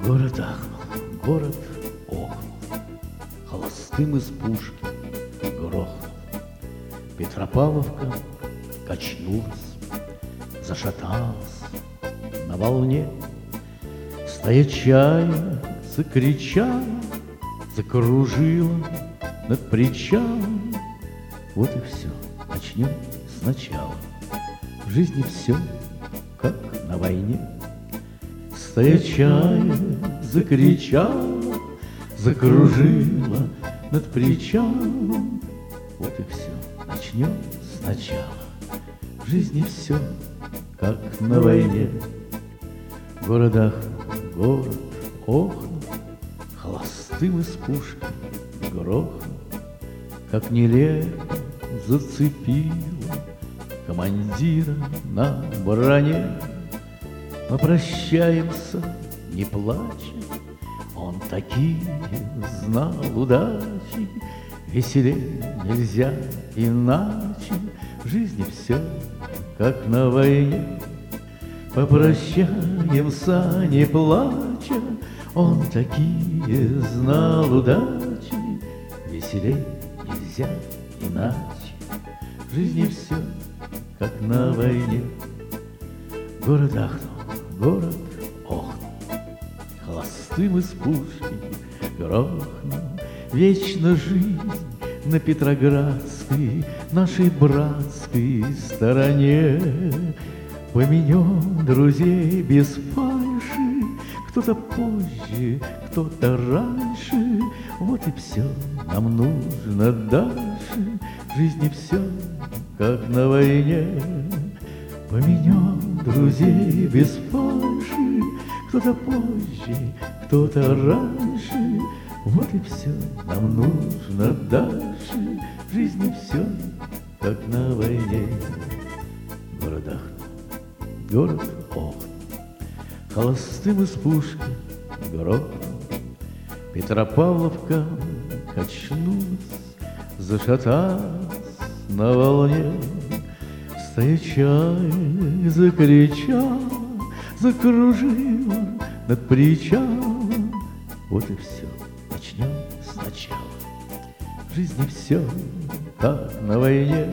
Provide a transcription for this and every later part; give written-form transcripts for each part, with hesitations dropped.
Город ахнул, город охнул, холостым из пушки грохнул. Петропавловка качнулась, зашаталась на волне. Стоячая закричала, закружила над причалом. Вот и все, начнем сначала. В жизни все, как на войне. Стоячая закричала, закружила над причалом. Вот и все, начнем сначала. В жизни все, как на войне. В городах город охнул, холостым из пушки грохнул. Как нелепо зацепило командира на броне. Мы прощаемся, не плача, он такие знал удачи. Веселее нельзя иначе, в жизни все, как на войне. Попрощаемся, не плача, он такие знал удачи. Веселее нельзя иначе, в жизни все, как на войне. Город ахнул, город охнул, холостым из пушки грохнул. Вечно жизнь на Петроградской, нашей братской стороне. Поменем друзей без фальши, кто-то позже, кто-то раньше. Вот и все, нам нужно дальше, в жизни все, как на войне. Поменем друзей без фальши, кто-то позже, кто-то раньше. Вот и все, нам нужно дальше, в жизни все, как на войне. Город ахнул, город охнул, холостым из пушки грохнул. Петропавловка качнулась, зашаталась на волне. Стоячая закричала, закружила над причалом. Вот и все, начнем сначала. В жизни все, как на войне.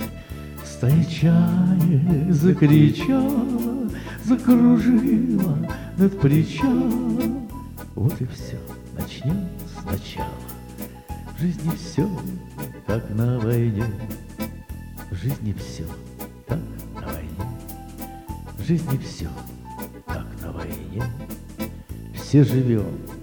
Стоячая закричала, закружила над причалом. Вот и все, начнем сначала. В жизни все, как на войне. В жизни все, как на войне. В жизни все, как на войне. Все живем